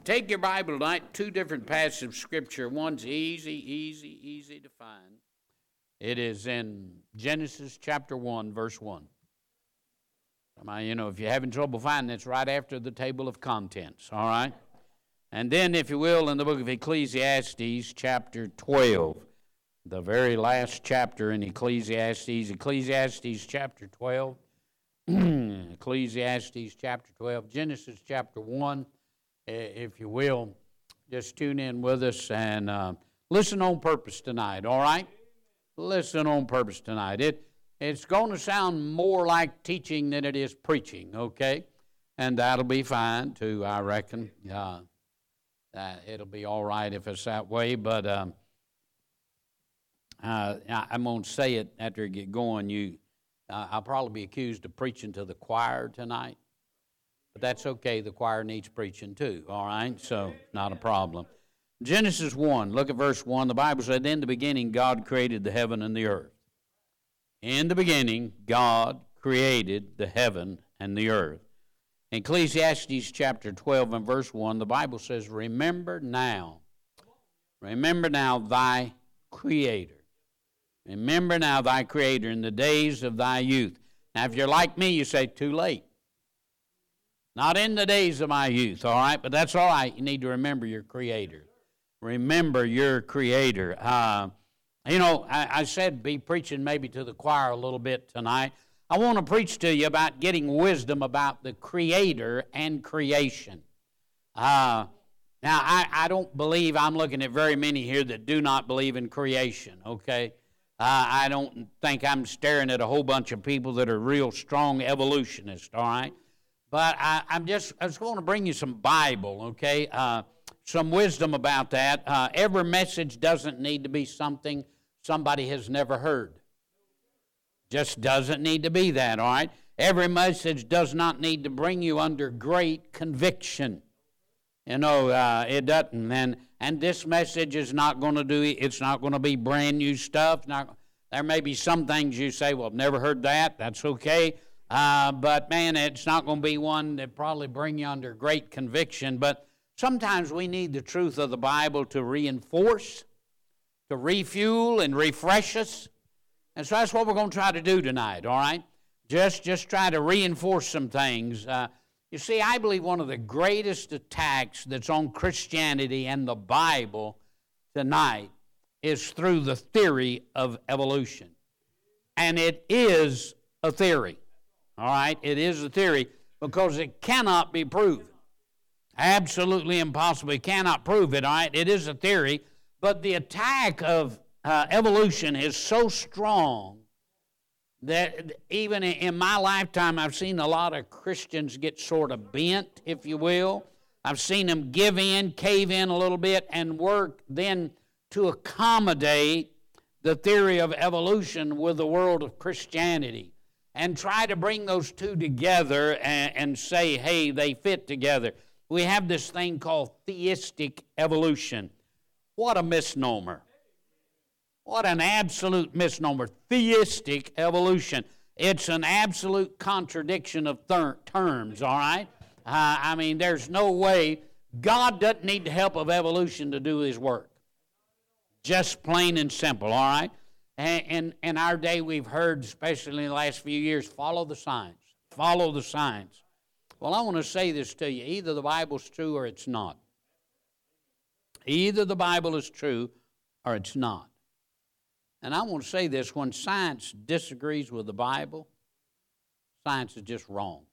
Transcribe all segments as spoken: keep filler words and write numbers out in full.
Take your Bible tonight, two different passages of Scripture. One's easy, easy, easy to find. It is in Genesis chapter one, verse one. You know, if you're having trouble finding it, it's right after the table of contents, all right? And then, if you will, in the book of Ecclesiastes chapter twelve, the very last chapter in Ecclesiastes, Ecclesiastes chapter twelve, Ecclesiastes chapter twelve, Genesis chapter one, if you will, just tune in with us and uh, listen on purpose tonight, all right? Listen on purpose tonight. It It's going to sound more like teaching than it is preaching, okay? And that'll be fine, too, I reckon. Uh, uh, it'll be all right if it's that way, but um, uh, I'm going to say it after I get going. You, uh, I'll probably be accused of preaching to the choir tonight. But that's okay. The choir needs preaching too, all right? So, not a problem. Genesis one, look at verse one. The Bible said, "In the beginning, God created the heaven and the earth." In the beginning, God created the heaven and the earth. In Ecclesiastes chapter twelve and verse one, the Bible says, "Remember now, remember now thy Creator. Remember now thy Creator in the days of thy youth." Now, if you're like me, you say, too late. Not in the days of my youth, all right? But that's all right. You need to remember your Creator. Remember your Creator. Uh, you know, I, I said be preaching maybe to the choir a little bit tonight. I want to preach to you about getting wisdom about the Creator and creation. Uh, now, I, I don't believe, I'm looking at very many here that do not believe in creation, okay? Uh, I don't think I'm staring at a whole bunch of people that are real strong evolutionists, all right? But I, I'm just, I just want to bring you some Bible, okay? Uh, some wisdom about that. Uh, every message doesn't need to be something somebody has never heard. Just doesn't need to be that, all right? Every message does not need to bring you under great conviction. You know, uh, it doesn't. And, and this message is not going to do, it's not going to be brand new stuff. Not, there may be some things you say, well, I've never heard that. That's okay. Uh, but, man, it's not going to be one that probably bring you under great conviction. But sometimes we need the truth of the Bible to reinforce, to refuel and refresh us. And so that's what we're going to try to do tonight, all right? Just, just try to reinforce some things. Uh, you see, I believe one of the greatest attacks that's on Christianity and the Bible tonight is through the theory of evolution. And it is a theory. All right, it is a theory because it cannot be proven. Absolutely impossible. You cannot prove it, all right? It is a theory, but the attack of uh, evolution is so strong that even in my lifetime, I've seen a lot of Christians get sort of bent, if you will. I've seen them give in, cave in a little bit, and work then to accommodate the theory of evolution with the world of Christianity, and try to bring those two together and, and say, hey, they fit together. We have this thing called theistic evolution. What a misnomer. What an absolute misnomer. Theistic evolution. It's an absolute contradiction of thir- terms, all right? Uh, I mean, there's no way. God doesn't need the help of evolution to do His work. Just plain and simple, all right? And in our day, we've heard, especially in the last few years, follow the signs. Follow the signs. Well, I want to say this to you. Either the Bible's true or it's not. Either the Bible is true or it's not. And I want to say this. When science disagrees with the Bible, science is just wrong.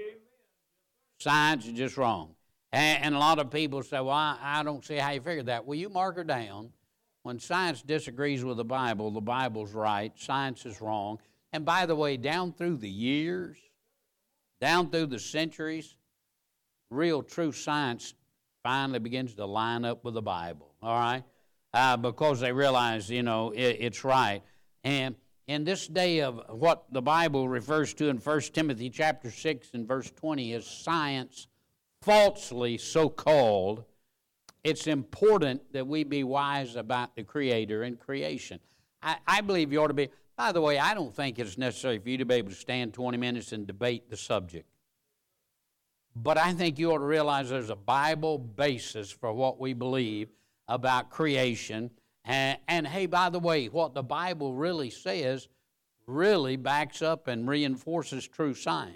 Science is just wrong. And, and a lot of people say, well, I, I don't see how you figure that. Well, you mark her down. When science disagrees with the Bible, the Bible's right, science is wrong. And by the way, down through the years, down through the centuries, real true science finally begins to line up with the Bible, all right? Uh, because they realize, you know, it, it's right. And in this day of what the Bible refers to in First Timothy chapter six and verse twenty as science, falsely so called, it's important that we be wise about the Creator and creation. I, I believe you ought to be. By the way, I don't think it's necessary for you to be able to stand twenty minutes and debate the subject. But I think you ought to realize there's a Bible basis for what we believe about creation. And, and hey, by the way, what the Bible really says really backs up and reinforces true science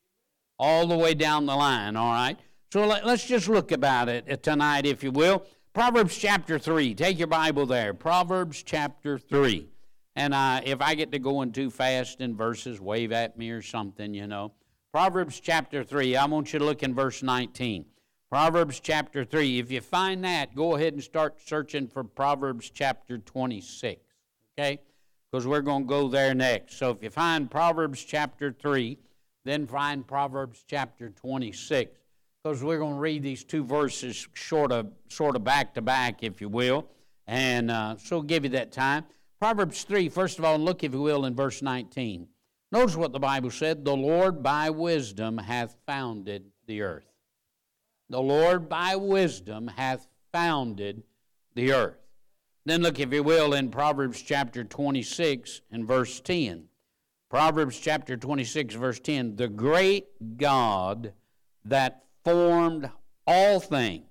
all the way down the line, all right? So let, let's just look about it tonight, if you will. Proverbs chapter three. Take your Bible there. Proverbs chapter three. And uh, if I get to going too fast in verses, wave at me or something, you know. Proverbs chapter three. I want you to look in verse nineteen. Proverbs chapter three. If you find that, go ahead and start searching for Proverbs chapter twenty-six, okay? Because we're going to go there next. So if you find Proverbs chapter three, then find Proverbs chapter twenty-six, because we're going to read these two verses sort of, sort of back to back, if you will, and uh, so we'll give you that time. Proverbs three, first of all, look, if you will, in verse nineteen. Notice what the Bible said, "The Lord by wisdom hath founded the earth." The Lord by wisdom hath founded the earth. Then look, if you will, in Proverbs chapter twenty-six and verse ten. Proverbs chapter twenty-six, verse ten. "The great God that formed all things,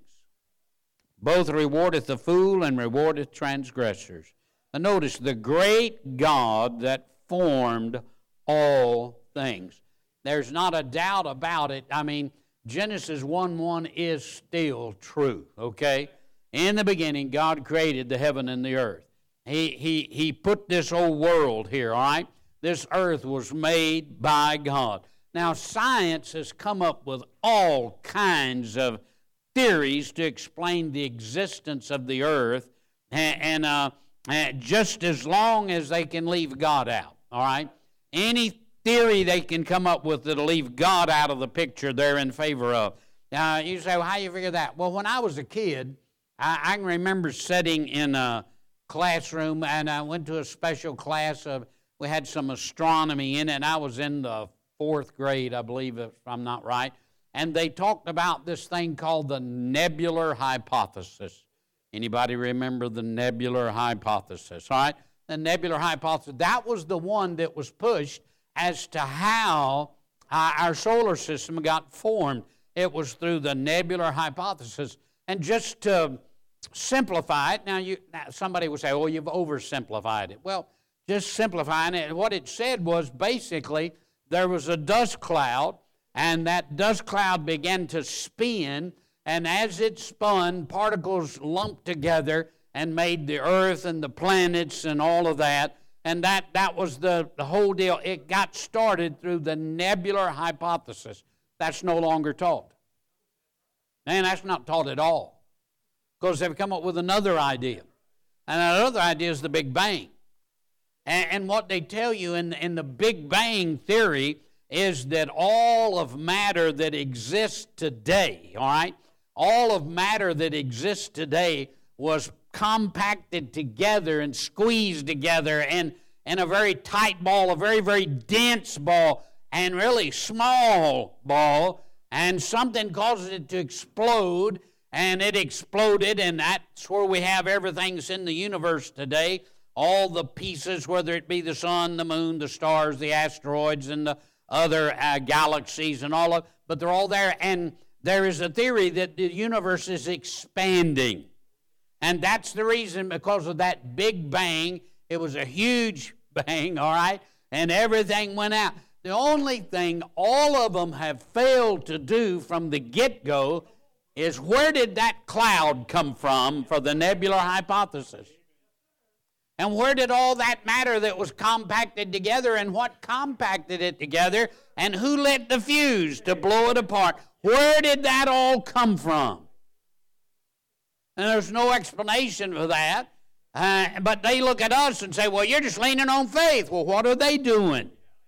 both rewardeth the fool and rewardeth transgressors." Now notice, the great God that formed all things. There's not a doubt about it. I mean, Genesis one one is still true, okay? In the beginning, God created the heaven and the earth. He, he, he put this whole world here, all right? This earth was made by God. Now, science has come up with all kinds of theories to explain the existence of the earth, and, and, uh, and just as long as they can leave God out, all right? Any theory they can come up with that'll leave God out of the picture, they're in favor of. Now, you say, well, how do you figure that? Well, when I was a kid, I, I can remember sitting in a classroom, and I went to a special class. Of, we had some astronomy in it, and I was in the fourth grade, I believe, if I'm not right. And they talked about this thing called the nebular hypothesis. Anybody remember the nebular hypothesis? All right? The nebular hypothesis, that was the one that was pushed as to how uh, our solar system got formed. It was through the nebular hypothesis. And just to simplify it, now you now somebody would say, oh, you've oversimplified it. Well, just simplifying it, what it said was basically there was a dust cloud, and that dust cloud began to spin, and as it spun, particles lumped together and made the earth and the planets and all of that. And that, that was the, the whole deal. It got started through the nebular hypothesis. That's no longer taught. Man, that's not taught at all. Because they've come up with another idea. And another idea is the Big Bang. And, and what they tell you in, in the Big Bang theory is that all of matter that exists today, all right, all of matter that exists today was compacted together and squeezed together in, in a very tight ball, a very, very dense ball, and really small ball, and something caused it to explode, and it exploded, and that's where we have everything that's in the universe today, all the pieces, whether it be the sun, the moon, the stars, the asteroids, and the other uh, galaxies and all of, but they're all there, and there is a theory that the universe is expanding. And that's the reason, because of that Big Bang. It was a huge bang, all right, and everything went out. The only thing all of them have failed to do from the get-go is, where did that cloud come from for the nebular hypothesis? And where did all that matter that was compacted together, and what compacted it together, and who lit the fuse to blow it apart? Where did that all come from? And there's no explanation for that. Uh, but they look at us and say, well, you're just leaning on faith. Well, what are they doing?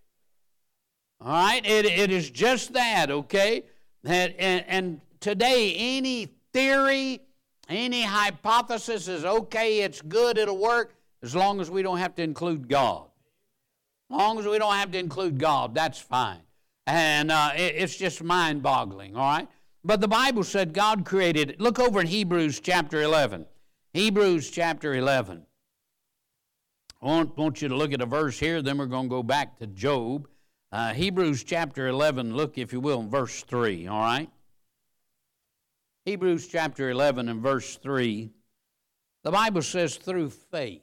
All right? It, it is just that, okay? And, and, and today, any theory, any hypothesis is okay, it's good, it'll work, as long as we don't have to include God. As long as we don't have to include God, that's fine. And uh, it, it's just mind-boggling, all right? But the Bible said God created it. Look over in Hebrews chapter eleven. Hebrews chapter eleven. I want, want you to look at a verse here, then we're going to go back to Job. Uh, Hebrews chapter eleven, look if you will in verse three, all right? Hebrews chapter eleven and verse three, the Bible says through faith.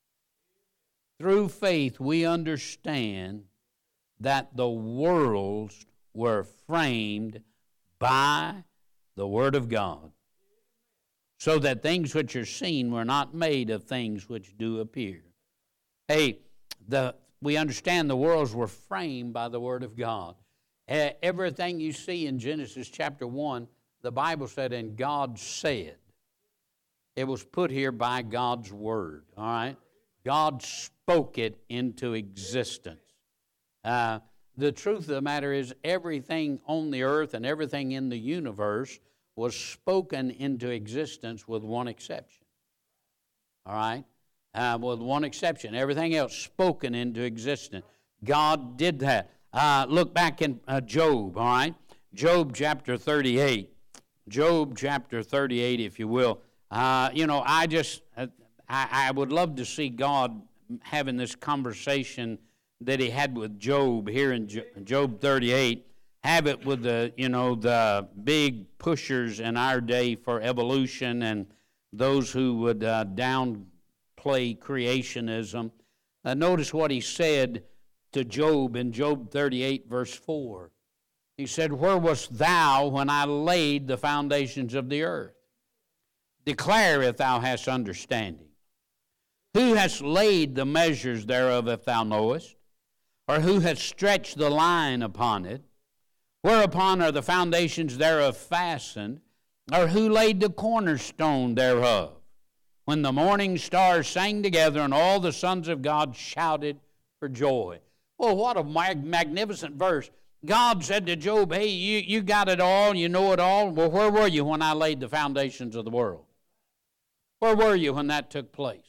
Through faith we understand that the worlds were framed by the Word of God, so that things which are seen were not made of things which do appear. Hey, the we understand the worlds were framed by the Word of God. Uh, everything you see in Genesis chapter one, the Bible said, and God said. It was put here by God's Word, all right? God spoke it into existence. Uh, the truth of the matter is everything on the earth and everything in the universe was spoken into existence with one exception, all right? Uh, with one exception. Everything else spoken into existence. God did that. Uh, look back in uh, Job, all right? Job chapter thirty-eight. Job chapter thirty-eight, if you will. Uh, you know, I just, uh, I, I would love to see God having this conversation that he had with Job here in Jo- Job thirty-eight. Have it with the, you know, the big pushers in our day for evolution and those who would uh, down play creationism. Uh, notice what he said to Job in Job thirty-eight, verse four. He said, where wast thou when I laid the foundations of the earth? Declare if thou hast understanding. Who hast laid the measures thereof if thou knowest? Or who hath stretched the line upon it? Whereupon are the foundations thereof fastened? Or who laid the cornerstone thereof? When the morning stars sang together and all the sons of God shouted for joy. Well, what a mag- magnificent verse. God said to Job, hey, you, you got it all, you know it all. Well, where were you when I laid the foundations of the world? Where were you when that took place?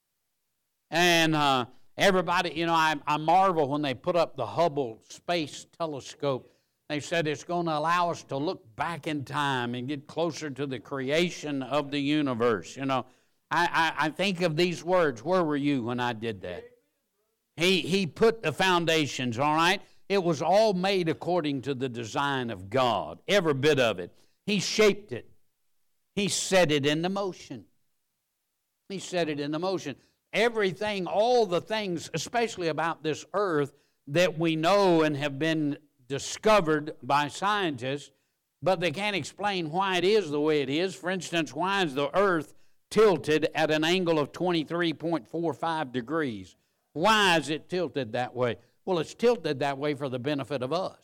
And uh, everybody, you know, I, I marvel when they put up the Hubble Space Telescope. They said it's going to allow us to look back in time and get closer to the creation of the universe, you know. I, I, I think of these words. Where were you when I did that? He, he put the foundations, all right? It was all made according to the design of God, every bit of it. He shaped it. He set it into motion. He set it into motion. Everything, all the things, especially about this earth, that we know and have been discovered by scientists, but they can't explain why it is the way it is. For instance, why is the earth tilted at an angle of twenty-three point four five degrees? Why is it tilted that way? Well, it's tilted that way for the benefit of us.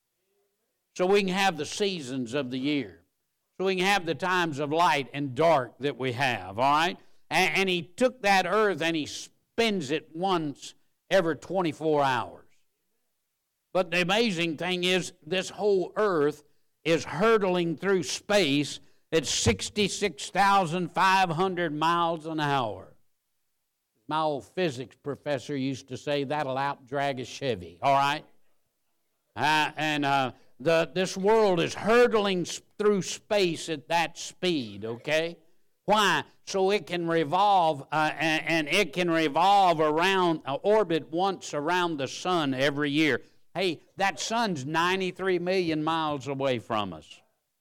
So we can have the seasons of the year. So we can have the times of light and dark that we have, all right? And, and he took that earth and he spins it once every twenty-four hours. But the amazing thing is this whole earth is hurtling through space at sixty-six thousand five hundred miles an hour. My old physics professor used to say that'll outdrag a Chevy, all right? Uh, and uh, the, this world is hurtling through space at that speed, okay? Why? So it can revolve, uh, and, and it can revolve around, uh, orbit once around the sun every year. Hey, that sun's ninety-three million miles away from us.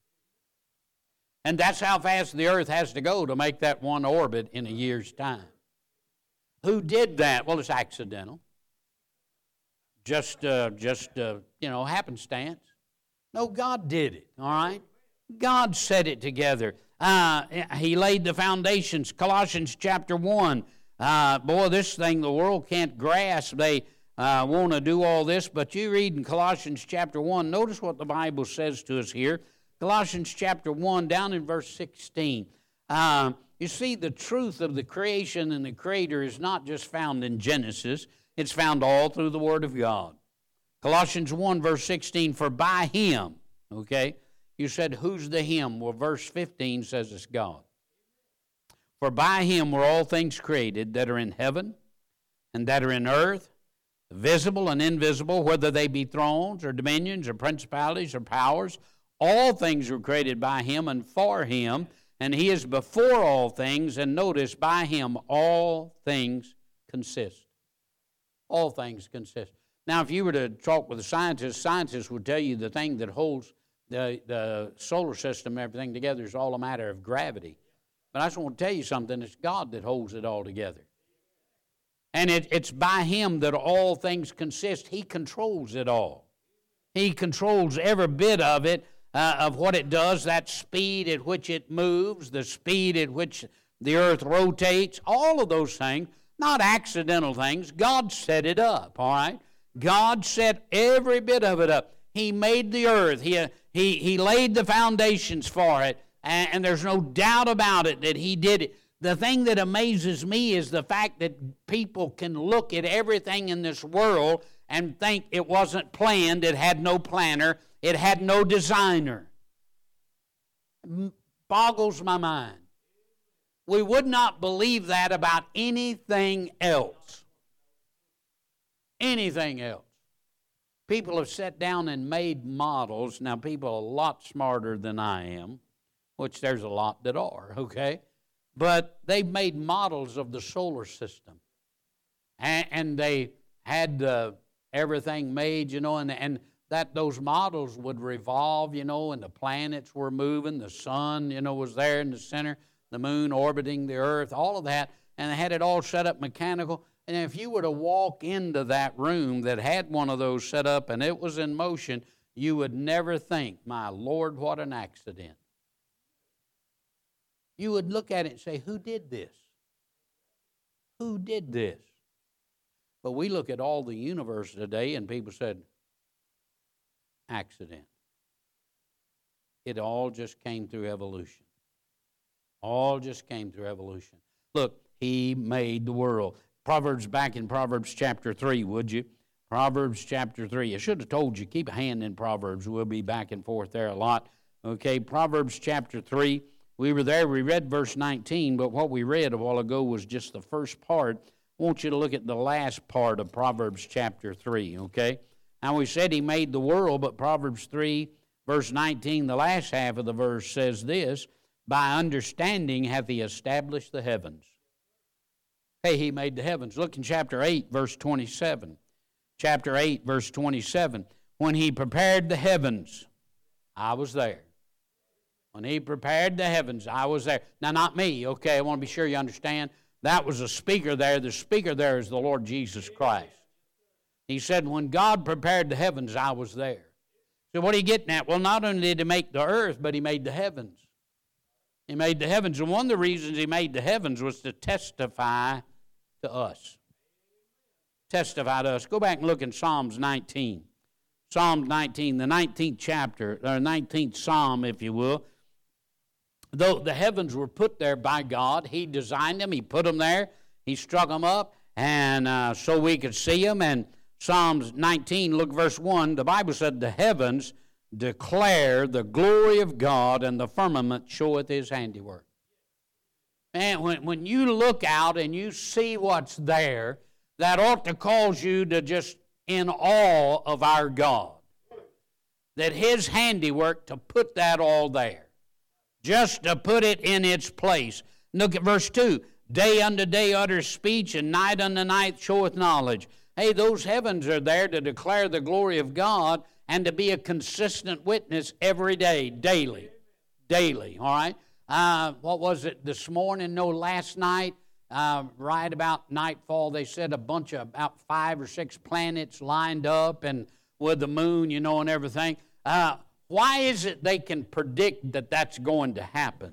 And that's how fast the earth has to go to make that one orbit in a year's time. Who did that? Well, it's accidental. Just, uh, just uh, you know, happenstance. No, God did it, all right? God set it together. Uh, he laid the foundations. Colossians chapter one. Uh, boy, this thing the world can't grasp. They uh, want to do all this, but you read in Colossians chapter one, notice what the Bible says to us here. Colossians chapter one, down in verse sixteen. Uh, you see, the truth of the creation and the Creator is not just found in Genesis. It's found all through the Word of God. Colossians one, verse sixteen, for by Him, okay? You said, who's the Him? Well, verse fifteen says it's God. For by Him were all things created that are in heaven and that are in earth, visible and invisible, whether they be thrones or dominions or principalities or powers. All things were created by Him and for Him, and He is before all things, and notice, by Him all things consist. All things consist. Now, if you were to talk with a scientist, scientists would tell you the thing that holds the, the solar system and everything together is all a matter of gravity. But I just want to tell you something. It's God that holds it all together. And it, it's by Him that all things consist. He controls it all. He controls every bit of it, uh, of what it does, that speed at which it moves, the speed at which the earth rotates, all of those things, not accidental things. God set it up, all right? God set every bit of it up. He made the earth. He, he, he laid the foundations for it, and, and there's no doubt about it that He did it. The thing that amazes me is the fact that people can look at everything in this world and think it wasn't planned, it had no planner, it had no designer. It boggles my mind. We would not believe that about anything else. Anything else. People have sat down and made models. Now, people a lot smarter than I am, which there's a lot that are, okay? But they've made models of the solar system. And, and they had uh, everything made, you know, and, and that those models would revolve, you know, and the planets were moving, the sun, you know, was there in the center, the moon orbiting the earth, all of that, and they had it all set up mechanical. And if you were to walk into that room that had one of those set up and it was in motion, you would never think, my Lord, what an accident. You would look at it and say, who did this? Who did this? But we look at all the universe today and people said, accident. It all just came through evolution. All just came through evolution. Look, He made the world. Proverbs, back in Proverbs chapter three, would you? Proverbs chapter three. I should have told you, keep a hand in Proverbs. We'll be back and forth there a lot. Okay, Proverbs chapter three. We were there, we read verse nineteen, but what we read a while ago was just the first part. I want you to look at the last part of Proverbs chapter three, okay? Now, we said He made the world, but Proverbs three, verse nineteen, the last half of the verse says this, by understanding hath He established the heavens. Hey, He made the heavens. Look in chapter eight, verse twenty-seven. Chapter eight, verse twenty-seven. When He prepared the heavens, I was there. When He prepared the heavens, I was there. Now, not me, okay? I want to be sure you understand. That was a speaker there. The speaker there is the Lord Jesus Christ. He said, when God prepared the heavens, I was there. So what are you getting at? Well, not only did He make the earth, but He made the heavens. He made the heavens. And one of the reasons He made the heavens was to testify to us. Testify to us. Go back and look in Psalms nineteen. Psalm nineteen, the nineteenth chapter, or nineteenth Psalm, if you will. Though the heavens were put there by God, He designed them, He put them there, He struck them up, and uh, so we could see them. And Psalms nineteen, look verse one, the Bible said, the heavens declare the glory of God, and the firmament showeth His handiwork. Man, when, when you look out and you see what's there, that ought to cause you to just in awe of our God. That His handiwork to put that all there. Just to put it in its place. Look at verse two. Day unto day utters speech, and night unto night showeth knowledge. Hey, those heavens are there to declare the glory of God and to be a consistent witness every day, daily. Daily, all right? Uh, what was it this morning? No, last night, uh, right about nightfall, they said a bunch of about five or six planets lined up and with the moon, you know, and everything. Uh, why is it they can predict that that's going to happen?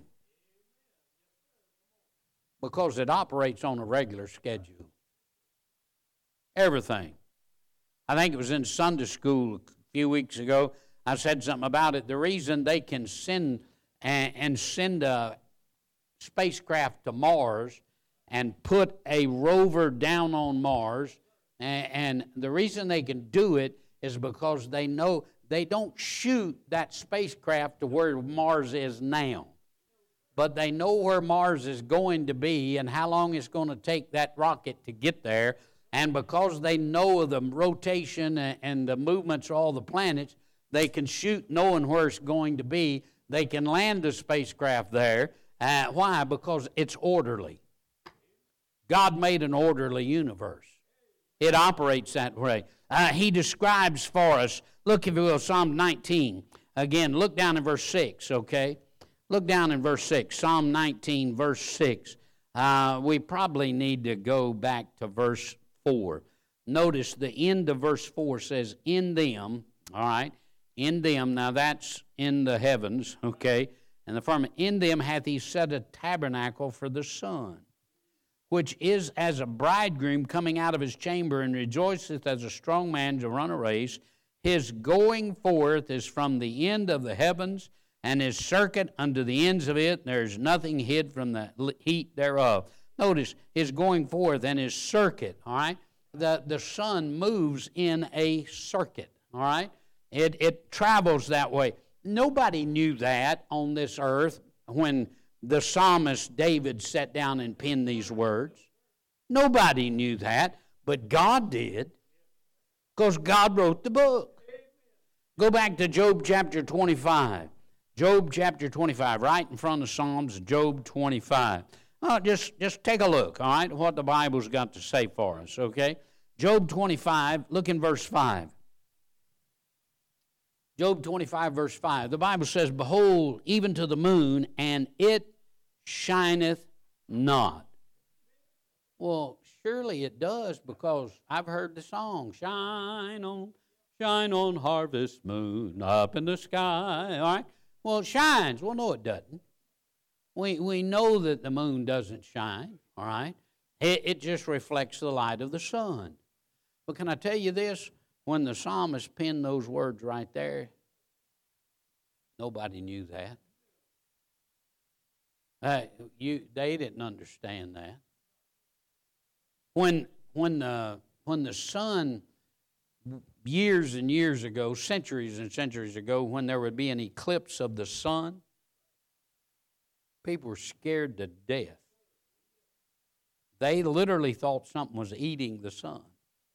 Because it operates on a regular schedule. Everything. I think it was in Sunday school a few weeks ago. I said something about it. The reason they can send and, and send a spacecraft to Mars and put a rover down on Mars, and, and the reason they can do it is because they know they don't shoot that spacecraft to where Mars is now. But they know where Mars is going to be and how long it's going to take that rocket to get there. And because they know the rotation and the movements of all the planets, they can shoot knowing where it's going to be. They can land the spacecraft there. Uh, why? Because it's orderly. God made an orderly universe. It operates that way. uh, he describes for us. Look, if you will, Psalm nineteen. Again, look down in verse six, okay? Look down in verse six, Psalm nineteen, verse six. Uh, we probably need to go back to verse four. Notice the end of verse four says, in them, all right, in them, now that's in the heavens, okay, and the firmament, in them hath he set a tabernacle for the sun, which is as a bridegroom coming out of his chamber, and rejoiceth as a strong man to run a race. His going forth is from the end of the heavens, and his circuit unto the ends of it. There is nothing hid from the heat thereof. Notice his going forth and his circuit, all right? The, the sun moves in a circuit, all right? It, it travels that way. Nobody knew that on this earth when the psalmist David sat down and penned these words. Nobody knew that, but God did, because God wrote the book. Go back to Job chapter twenty-five. Job chapter twenty-five, right in front of Psalms, Job twenty-five. Oh, just, just take a look, all right, what the Bible's got to say for us, okay? Job twenty-five, look in verse five. Job twenty-five, verse five. The Bible says, behold, even to the moon, and it shineth not. Well, surely it does, because I've heard the song, shine on, shine on, harvest moon, up in the sky, all right? Well, it shines. Well, no, it doesn't. We, we know that the moon doesn't shine, all right? It, it just reflects the light of the sun. But can I tell you this? When the psalmist penned those words right there, nobody knew that. Uh, you, they didn't understand that. When, when, the, when the sun, years and years ago, centuries and centuries ago, when there would be an eclipse of the sun, people were scared to death. They literally thought something was eating the sun,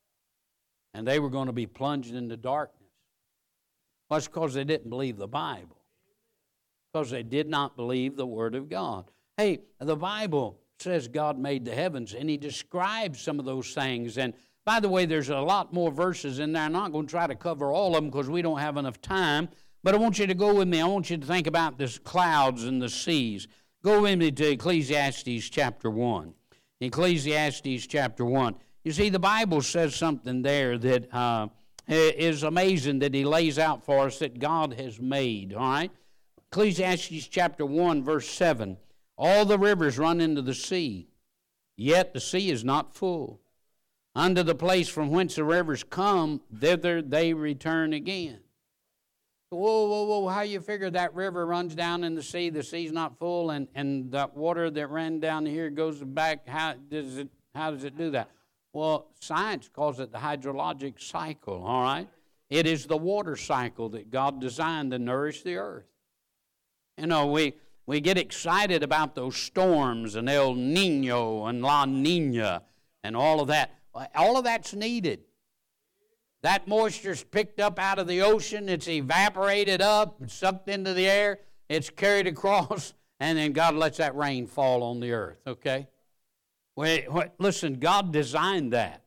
and they were going to be plunged into darkness. Well, that's because they didn't believe the Bible, because they did not believe the Word of God. Hey, the Bible says God made the heavens, and he describes some of those things. And by the way, there's a lot more verses in there. I'm not going to try to cover all of them because we don't have enough time. But I want you to go with me. I want you to think about the clouds and the seas. Go with me to Ecclesiastes chapter one. Ecclesiastes chapter one. You see, the Bible says something there that uh, is amazing that he lays out for us that God has made, all right? Ecclesiastes chapter one, verse seven. All the rivers run into the sea, yet the sea is not full. Unto the place from whence the rivers come, thither they return again. Whoa, whoa, whoa, how you figure that river runs down in the sea, the sea's not full, and, and that water that ran down here goes back, how does it, how does it do that? Well, science calls it the hydrologic cycle, all right? It is the water cycle that God designed to nourish the earth. You know, we, we get excited about those storms and El Nino and La Nina and all of that. All of that's needed. That moisture's picked up out of the ocean, it's evaporated up, it's sucked into the air, it's carried across, and then God lets that rain fall on the earth, okay? Wait, wait, listen, God designed that.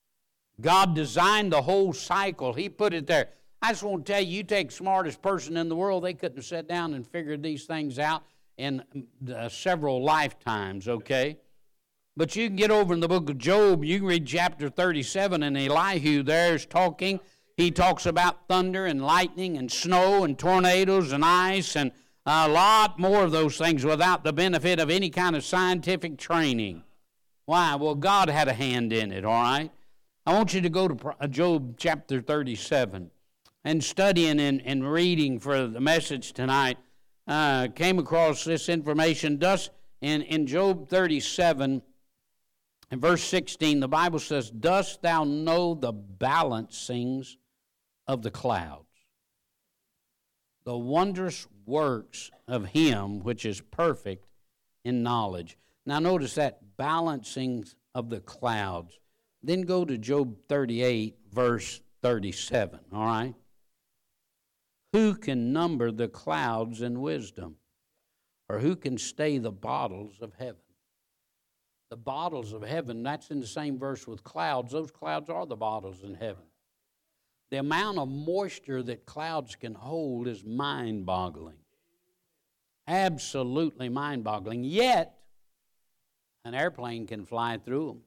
God designed the whole cycle. He put it there. I just want to tell you, you take the smartest person in the world, they couldn't have sat down and figured these things out in uh, several lifetimes, okay? But you can get over in the book of Job, you can read chapter thirty-seven, and Elihu there is talking. He talks about thunder and lightning and snow and tornadoes and ice and a lot more of those things without the benefit of any kind of scientific training. Why? Well, God had a hand in it, all right? I want you to go to Job chapter thirty-seven and studying and, and reading for the message tonight. Uh, came across this information. Thus, in, in Job thirty-seven, in verse sixteen, the Bible says, dost thou know the balancings of the clouds, the wondrous works of him which is perfect in knowledge? Now notice that, balancings of the clouds. Then go to Job thirty-eight, verse thirty-seven, all right? Who can number the clouds in wisdom? Or who can stay the bottles of heaven? The bottles of heaven, that's in the same verse with clouds. Those clouds are the bottles in heaven. The amount of moisture that clouds can hold is mind-boggling. Absolutely mind-boggling. Yet, an airplane can fly through them.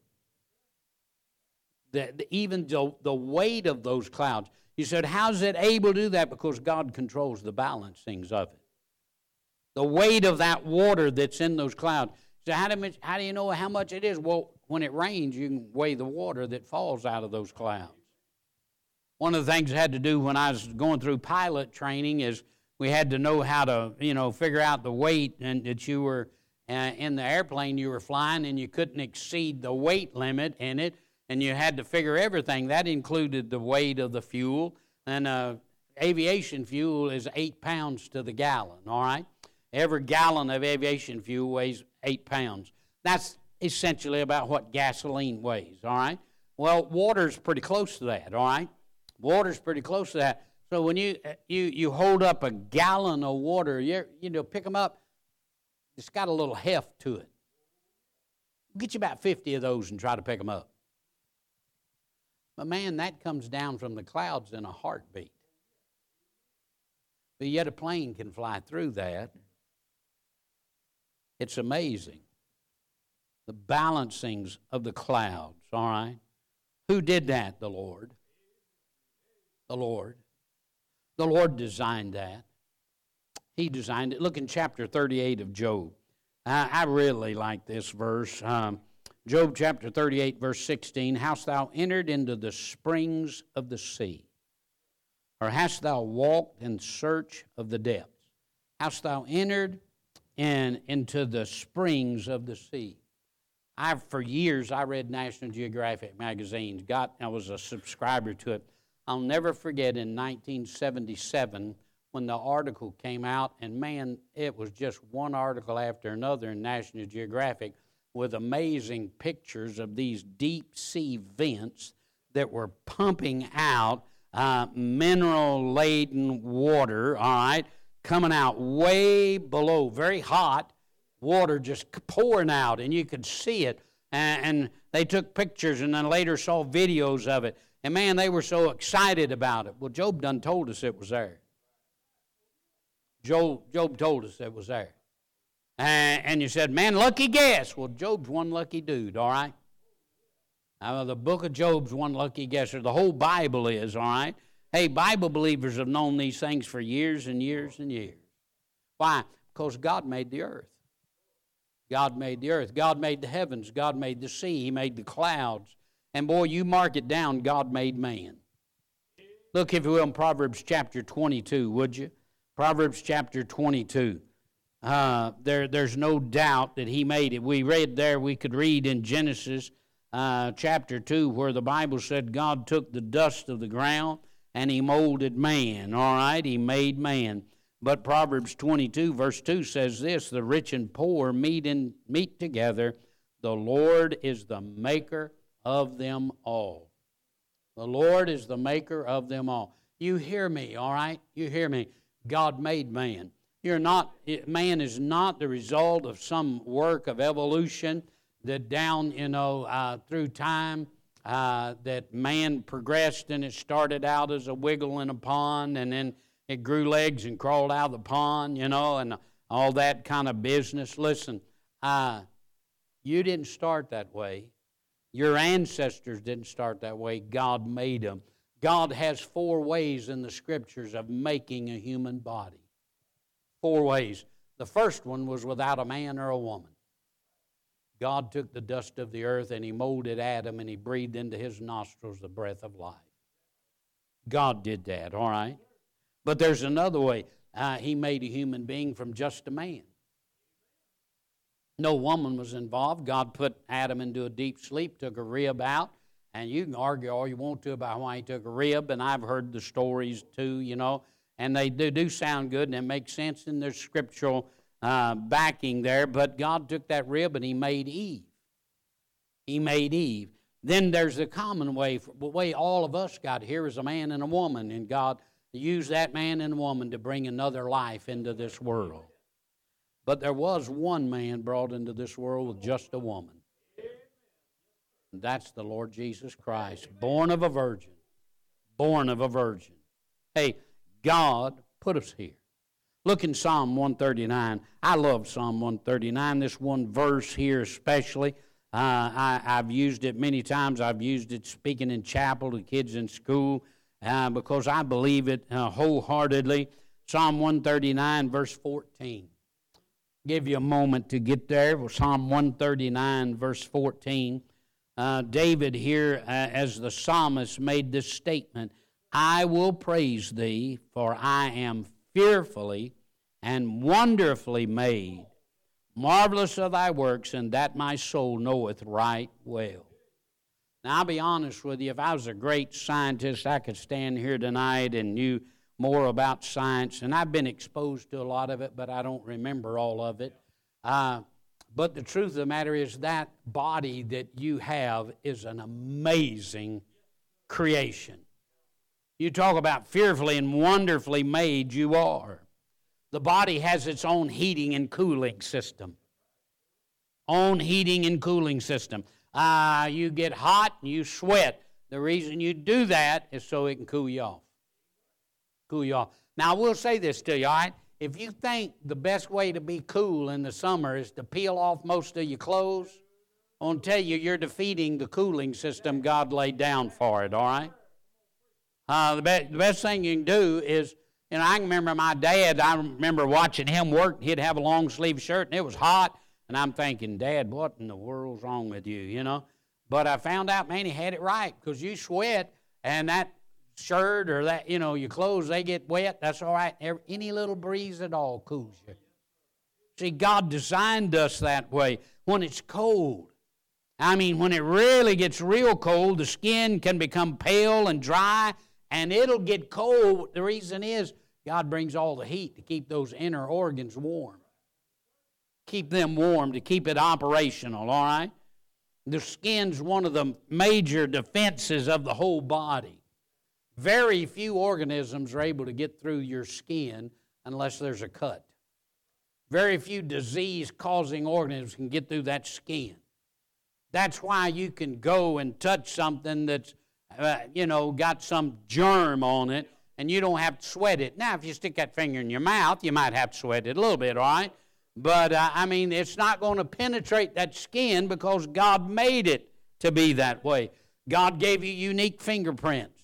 The, the, even the, the weight of those clouds. You said, how's it able to do that? Because God controls the balancings of it. The weight of that water that's in those clouds. So how do, how do you know how much it is? Well, when it rains, you can weigh the water that falls out of those clouds. One of the things I had to do when I was going through pilot training is we had to know how to, you know, figure out the weight and that you were uh, in the airplane you were flying, and you couldn't exceed the weight limit in it, and you had to figure everything. That included the weight of the fuel, and uh, aviation fuel is eight pounds to the gallon, all right? Every gallon of aviation fuel weighs eight pounds. That's essentially about what gasoline weighs, all right? Well, water's pretty close to that, all right? Water's pretty close to that. So when you you you hold up a gallon of water, you you know, pick them up, it's got a little heft to it. Get you about fifty of those and try to pick them up. But man, that comes down from the clouds in a heartbeat. But yet a plane can fly through that. It's amazing. The balancings of the clouds, all right? Who did that? The Lord. The Lord. The Lord designed that. He designed it. Look in chapter thirty-eight of Job. I, I really like this verse. Um, Job chapter thirty-eight, verse sixteen. Hast thou entered into the springs of the sea? Or hast thou walked in search of the depths? Hast thou entered in, into the springs of the sea? I've, for years, I read National Geographic magazines. Got, I was a subscriber to it. I'll never forget in nineteen seventy-seven when the article came out, and man, it was just one article after another in National Geographic with amazing pictures of these deep sea vents that were pumping out uh, mineral-laden water, all right, coming out way below, very hot, water just pouring out, and you could see it. And, and they took pictures and then later saw videos of it. And man, they were so excited about it. Well, Job done told us it was there. Job, Job told us it was there. And, and you said, man, lucky guess. Well, Job's one lucky dude, all right? Now, the book of Job's one lucky guesser. The whole Bible is, all right? Hey, Bible believers have known these things for years and years and years. Why? Because God made the earth. God made the earth. God made the heavens. God made the sea. He made the clouds. And boy, you mark it down, God made man. Look, if you will, in Proverbs chapter twenty-two, would you? Proverbs chapter twenty-two. Uh, there, there's no doubt that he made it. We read there, we could read in Genesis uh, chapter two, where the Bible said God took the dust of the ground and he molded man. All right, he made man. But Proverbs twenty-two, verse two says this, the rich and poor meet, in, meet together. The Lord is the maker of them all. The Lord is the maker of them all. You hear me, all right? You hear me. God made man. You're not, man is not the result of some work of evolution that down, you know, uh, through time, uh, that man progressed and it started out as a wiggle in a pond and then it grew legs and crawled out of the pond, you know, and all that kind of business. Listen, uh, you didn't start that way. Your ancestors didn't start that way. God made them. God has four ways in the Scriptures of making a human body. Four ways. The first one was without a man or a woman. God took the dust of the earth and he molded Adam and he breathed into his nostrils the breath of life. God did that, all right? But there's another way. Uh, he made a human being from just a man. No woman was involved. God put Adam into a deep sleep, took a rib out, and you can argue all you want to about why he took a rib, and I've heard the stories too, you know, and they do, do sound good, and it makes sense in their scriptural uh, backing there, but God took that rib and he made Eve. He made Eve. Then there's the common way, the way all of us got here is a man and a woman, and God used that man and woman to bring another life into this world. But there was one man brought into this world with just a woman. And that's the Lord Jesus Christ, born of a virgin, born of a virgin. Hey, God put us here. Look in Psalm one thirty-nine. I love Psalm one thirty-nine, this one verse here especially. Uh, I, I've used it many times. I've used it speaking in chapel to kids in school uh, because I believe it uh, wholeheartedly. Psalm one thirty-nine, verse fourteen. Give you a moment to get there. Psalm one thirty-nine, verse fourteen. Uh, David here, uh, as the psalmist, made this statement, I will praise thee, for I am fearfully and wonderfully made. Marvelous are thy works, and that my soul knoweth right well. Now, I'll be honest with you, if I was a great scientist, I could stand here tonight and knew more about science, and I've been exposed to a lot of it, but I don't remember all of it. Uh, but the truth of the matter is that body that you have is an amazing creation. You talk about fearfully and wonderfully made, you are. The body has its own heating and cooling system. Own heating and cooling system. Uh, you get hot and you sweat. The reason you do that is so it can cool you off. Cool you off. Now, I will say this to you, all right? If you think the best way to be cool in the summer is to peel off most of your clothes, I want to tell you, you're defeating the cooling system God laid down for it, all right? Uh, the, be- the best thing you can do is, you know, I can remember my dad, I remember watching him work. He'd have a long sleeve shirt, and it was hot. And I'm thinking, Dad, what in the world's wrong with you, you know? But I found out, man, he had it right, because you sweat, and that shirt or that, you know, your clothes, they get wet. That's all right. Every, any little breeze at all cools you. See, God designed us that way. When it's cold, I mean, when it really gets real cold, the skin can become pale and dry, and it'll get cold. The reason is God brings all the heat to keep those inner organs warm. Keep them warm, to keep it operational, all right? The skin's one of the major defenses of the whole body. Very few organisms are able to get through your skin unless there's a cut. Very few disease-causing organisms can get through that skin. That's why you can go and touch something that's, uh, you know, got some germ on it, and you don't have to sweat it. Now, if you stick that finger in your mouth, you might have to sweat it a little bit, all right? But, uh, I mean, it's not going to penetrate that skin because God made it to be that way. God gave you unique fingerprints.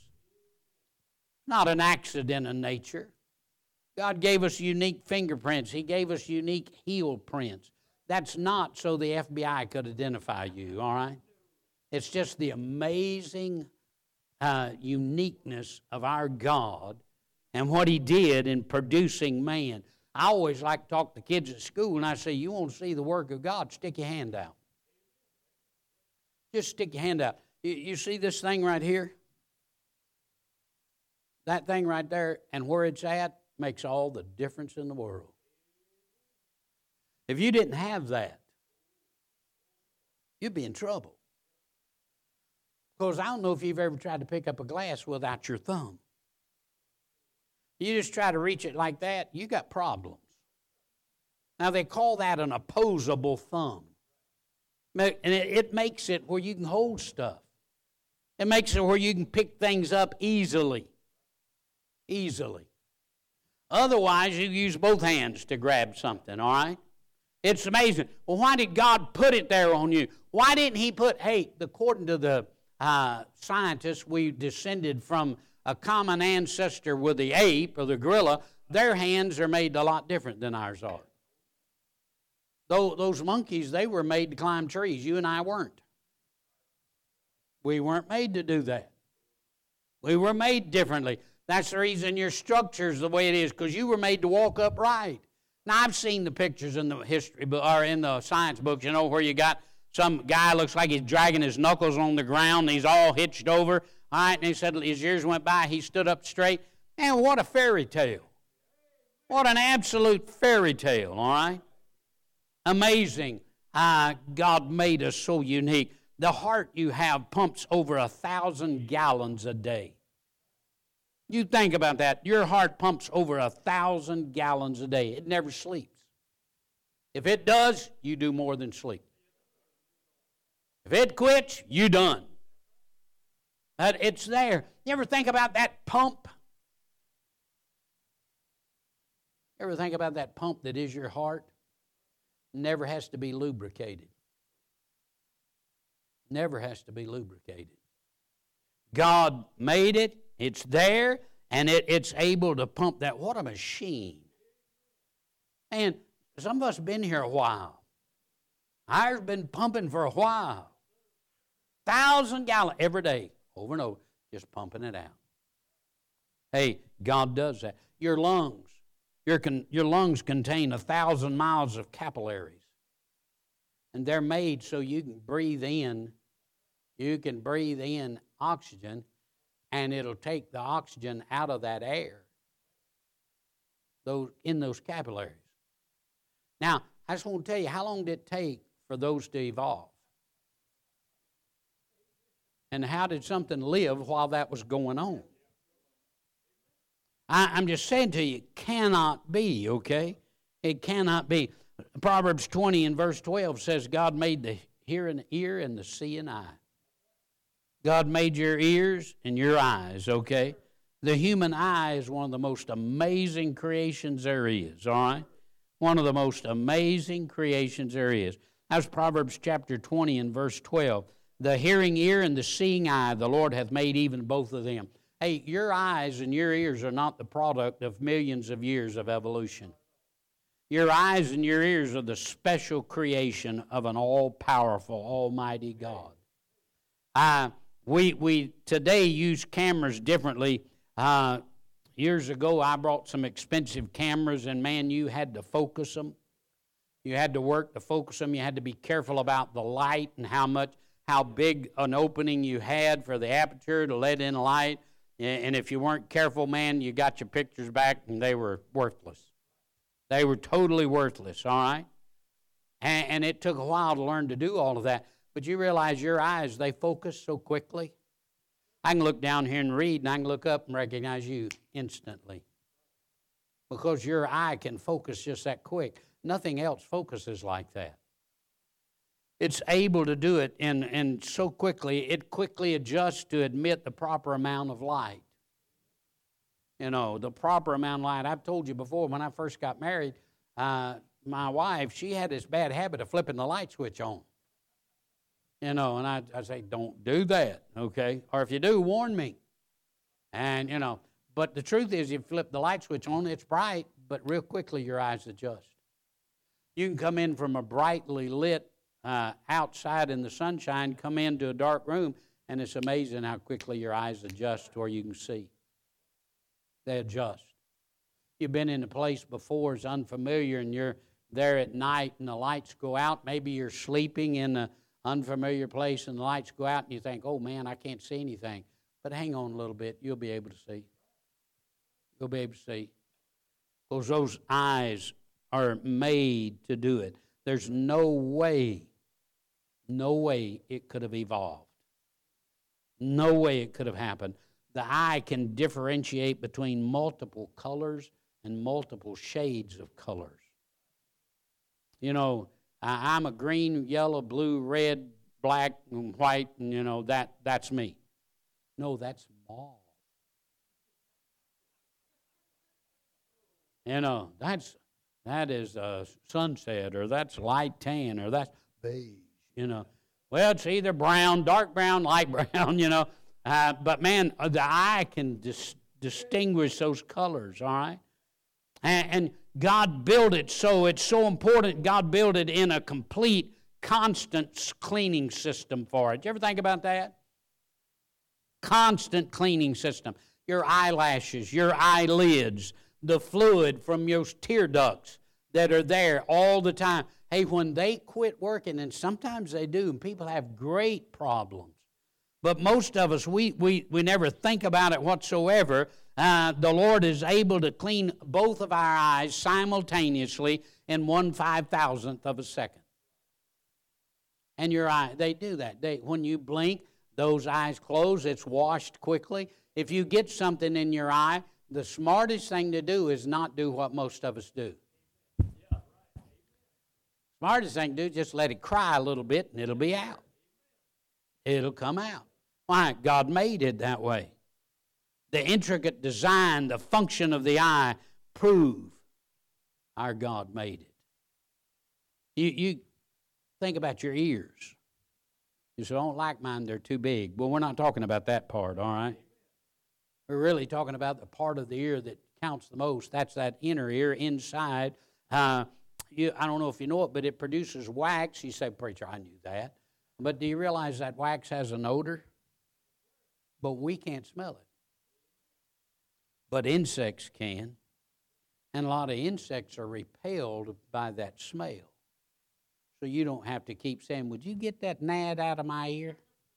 Not an accident in nature. God gave us unique fingerprints. He gave us unique heel prints. That's not so the F B I could identify you, all right? It's just the amazing uh, uniqueness of our God and what He did in producing man. I always like to talk to kids at school, and I say, you want to see the work of God, stick your hand out. Just stick your hand out. You, you see this thing right here? That thing right there, and where it's at, makes all the difference in the world. If you didn't have that, you'd be in trouble. Because I don't know if you've ever tried to pick up a glass without your thumb. You just try to reach it like that, you got problems. Now, they call that an opposable thumb. And it makes it where you can hold stuff. It makes it where you can pick things up easily. Easily. Otherwise, you use both hands to grab something, all right? It's amazing. Well, why did God put it there on you? Why didn't He put, hey, according to the uh, scientists, we descended from a common ancestor with the ape or the gorilla. Their hands are made a lot different than ours are. Though those monkeys, they were made to climb trees. You and I weren't. We weren't made to do that. We were made differently. That's the reason your structure's the way it is, because you were made to walk upright. Now, I've seen the pictures in the history book, or in the science books, you know, where you got some guy looks like he's dragging his knuckles on the ground, and he's all hitched over. All right, and he said as years went by, he stood up straight. Man, what a fairy tale. What an absolute fairy tale, all right? Amazing. Uh, God made us so unique. The heart you have pumps over a thousand gallons a day. You think about that. Your heart pumps over a thousand gallons a day. It never sleeps. If it does, you do more than sleep. If it quits, you done. Uh, it's there. You ever think about that pump? You ever think about that pump that is your heart? Never has to be lubricated. Never has to be lubricated. God made it. It's there, and it, it's able to pump that. What a machine. And some of us have been here a while. Ours been pumping for a while. Thousand gallons every day, over and over, just pumping it out. Hey, God does that. Your lungs, your, con, your lungs contain a thousand miles of capillaries. And they're made so you can breathe in, you can breathe in oxygen, and it'll take the oxygen out of that air those, in those capillaries. Now, I just want to tell you, how long did it take for those to evolve? And how did something live while that was going on? I, I'm just saying to you, it cannot be, okay? It cannot be. Proverbs twenty and verse twelve says, God made the hearing ear and the seeing eye. God made your ears and your eyes, okay? The human eye is one of the most amazing creations there is, all right? One of the most amazing creations there is. That's Proverbs chapter twenty and verse twelve. The hearing ear and the seeing eye, the Lord hath made even both of them. Hey, your eyes and your ears are not the product of millions of years of evolution. Your eyes and your ears are the special creation of an all-powerful, almighty God. Uh, we, we today use cameras differently. Uh, years ago, I brought some expensive cameras, and man, you had to focus them. You had to work to focus them. You had to be careful about the light and how much, how big an opening you had for the aperture to let in light. And if you weren't careful, man, you got your pictures back and they were worthless. They were totally worthless, all right? And, and it took a while to learn to do all of that. But you realize your eyes, they focus so quickly. I can look down here and read, and I can look up and recognize you instantly. Because your eye can focus just that quick. Nothing else focuses like that. It's able to do it, and, and so quickly, it quickly adjusts to admit the proper amount of light. You know, the proper amount of light. I've told you before, when I first got married, uh, my wife, she had this bad habit of flipping the light switch on. You know, and I, I say, don't do that, okay? Or if you do, warn me. And, you know, but the truth is, you flip the light switch on, it's bright, but real quickly your eyes adjust. You can come in from a brightly lit uh, outside in the sunshine, come into a dark room, and it's amazing how quickly your eyes adjust to where you can see. They adjust. You've been in a place before, it's unfamiliar, and you're there at night and the lights go out. Maybe you're sleeping in an unfamiliar place and the lights go out and you think, oh man, I can't see anything. But hang on a little bit, you'll be able to see. You'll be able to see. Because those eyes are made to do it. There's no way, no way it could have evolved. No way it could have happened. The eye can differentiate between multiple colors and multiple shades of colors. You know, I, I'm a green, yellow, blue, red, black, and white, and you know, that that's me. No, that's mauve. You know, that's that is a sunset, or that's light tan, or that's beige, you know. Well, it's either brown, dark brown, light brown, you know. Uh, but, man, the eye can dis- distinguish those colors, all right? And, and God built it so, it's so important, God built it in a complete, constant cleaning system for it. Did you ever think about that? Constant cleaning system. Your eyelashes, your eyelids, the fluid from your tear ducts that are there all the time. Hey, when they quit working, and sometimes they do, and people have great problems. But most of us, we, we, we never think about it whatsoever. Uh, the Lord is able to clean both of our eyes simultaneously in one five-thousandth of a second. And your eye, they do that. They, when you blink, those eyes close, it's washed quickly. If you get something in your eye, the smartest thing to do is not do what most of us do. Smartest thing to do is just let it cry a little bit and it'll be out. It'll come out. Why? God made it that way. The intricate design, the function of the eye prove our God made it. You, you think about your ears. You say, I don't like mine, they're too big. Well, we're not talking about that part, all right? We're really talking about the part of the ear that counts the most. That's that inner ear inside. Uh, you, I don't know if you know it, but it produces wax. You say, preacher, I knew that. But do you realize that wax has an odor? But we can't smell it. But insects can. And a lot of insects are repelled by that smell. So you don't have to keep saying, would you get that gnat out of my ear?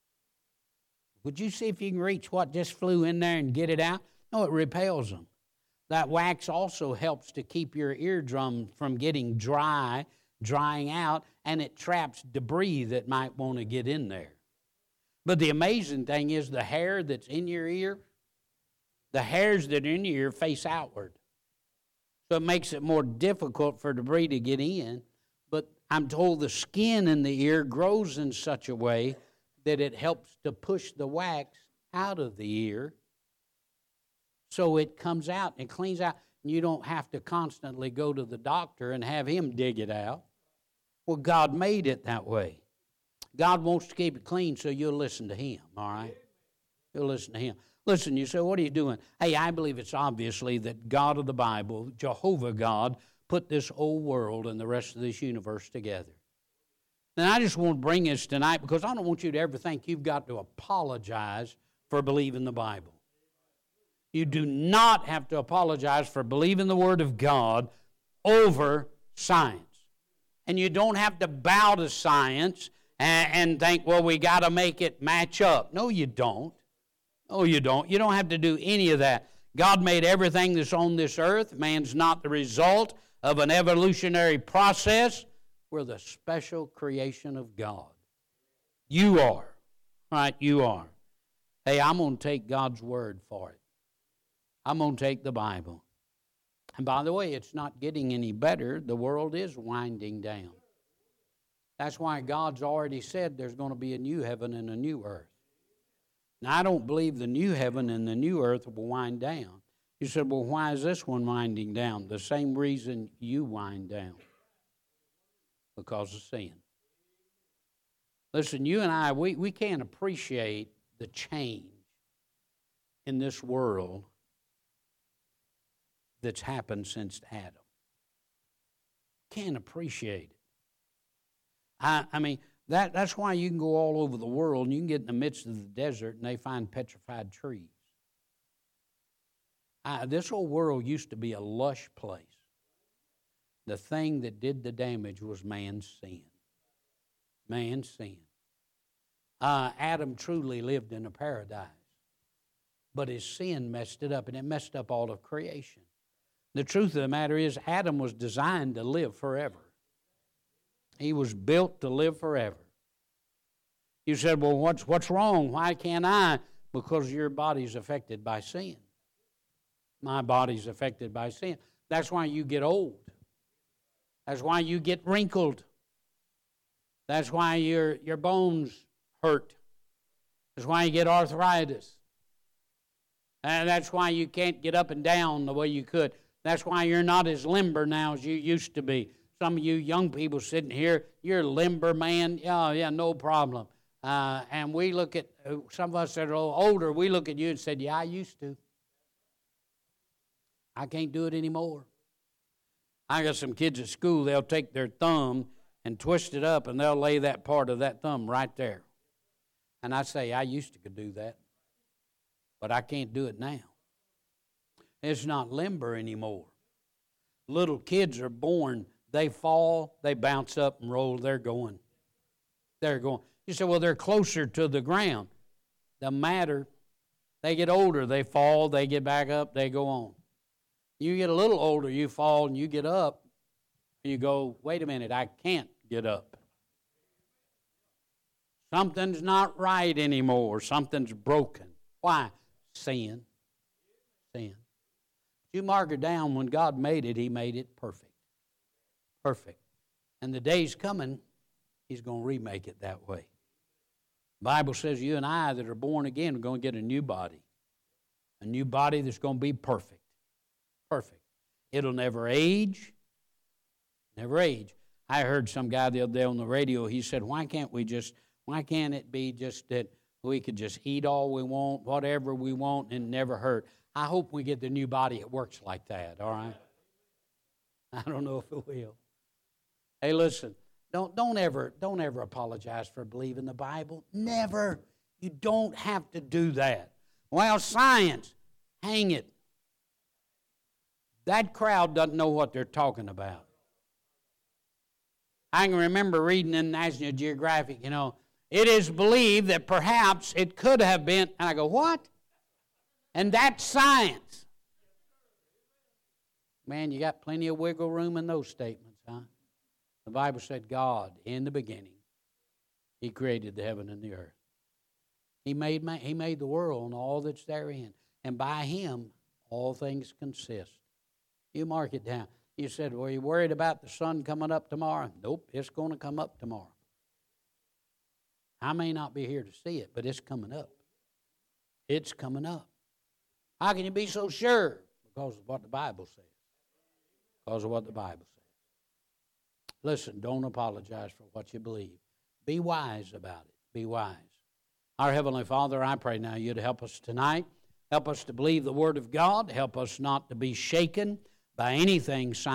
Would you see if you can reach what just flew in there and get it out? No, it repels them. That wax also helps to keep your eardrum from getting dry, drying out, and it traps debris that might want to get in there. But the amazing thing is the hair that's in your ear, the hairs that are in your ear face outward. So it makes it more difficult for debris to get in. But I'm told the skin in the ear grows in such a way that it helps to push the wax out of the ear so it comes out and cleans out. And you don't have to constantly go to the doctor and have him dig it out. Well, God made it that way. God wants to keep it clean, so you'll listen to him, all right? You'll listen to him. Listen, you say, what are you doing? Hey, I believe it's obviously that God of the Bible, Jehovah God, put this old world and the rest of this universe together. And I just want to bring this tonight because I don't want you to ever think you've got to apologize for believing the Bible. You do not have to apologize for believing the Word of God over science. And you don't have to bow to science and, and think, well, we got to make it match up. No, you don't. No, you don't. You don't have to do any of that. God made everything that's on this earth. Man's not the result of an evolutionary process. We're the special creation of God. You are. Right, you are. Hey, I'm going to take God's word for it. I'm going to take the Bible. And by the way, it's not getting any better. The world is winding down. That's why God's already said there's going to be a new heaven and a new earth. Now, I don't believe the new heaven and the new earth will wind down. You said, well, why is this one winding down? The same reason you wind down. Because of sin. Listen, you and I, we, we can't appreciate the change in this world that's happened since Adam. Can't appreciate it. I, I mean, that, that's why you can go all over the world and you can get in the midst of the desert and they find petrified trees. I, this whole world used to be a lush place. The thing that did the damage was man's sin. Man's sin. Uh, Adam truly lived in a paradise. But his sin messed it up, and it messed up all of creation. The truth of the matter is, Adam was designed to live forever. He was built to live forever. You said, well, what's, what's wrong? Why can't I? Because your body's affected by sin. My body's affected by sin. That's why you get old. That's why you get wrinkled. That's why your, your bones hurt. That's why you get arthritis. And that's why you can't get up and down the way you could. That's why you're not as limber now as you used to be. Some of you young people sitting here, you're limber, man. Yeah, yeah, no problem. Uh, and we look at, uh, some of us that are a little older, we look at you and said, yeah, I used to. I can't do it anymore. I got some kids at school, they'll take their thumb and twist it up, and they'll lay that part of that thumb right there. And I say, I used to could do that, but I can't do it now. It's not limber anymore. Little kids are born, they fall, they bounce up and roll, they're going. They're going. You say, well, they're closer to the ground. Doesn't matter. They get older, they fall, they get back up, they go on. You get a little older, you fall and you get up, and you go, wait a minute, I can't get up. Something's not right anymore. Something's broken. Why? Sin. Sin. You mark it down, when God made it, He made it perfect. Perfect. And the day's coming, He's going to remake it that way. The Bible says you and I that are born again are going to get a new body. A new body that's going to be perfect. Perfect. It'll never age. Never age. I heard some guy the other day on the radio, he said, why can't we just, why can't it be just that we could just eat all we want, whatever we want, and never hurt? I hope we get the new body that works like that, all right? I don't know if it will. Hey, listen, don't, don't, ever, don't ever apologize for believing the Bible. Never. You don't have to do that. Well, science, hang it. That crowd doesn't know what they're talking about. I can remember reading in National Geographic, you know, it is believed that perhaps it could have been, and I go, what? And that's science. Man, you got plenty of wiggle room in those statements, huh? The Bible said God, in the beginning, He created the heaven and the earth. He made, man, he made the world and all that's therein. And by Him, all things consist. You mark it down. You said, were you worried about the sun coming up tomorrow? Nope, it's going to come up tomorrow. I may not be here to see it, but it's coming up. It's coming up. How can you be so sure? Because of what the Bible says. Because of what the Bible says. Listen, don't apologize for what you believe. Be wise about it. Be wise. Our Heavenly Father, I pray now you'd help us tonight. Help us to believe the Word of God. Help us not to be shaken by anything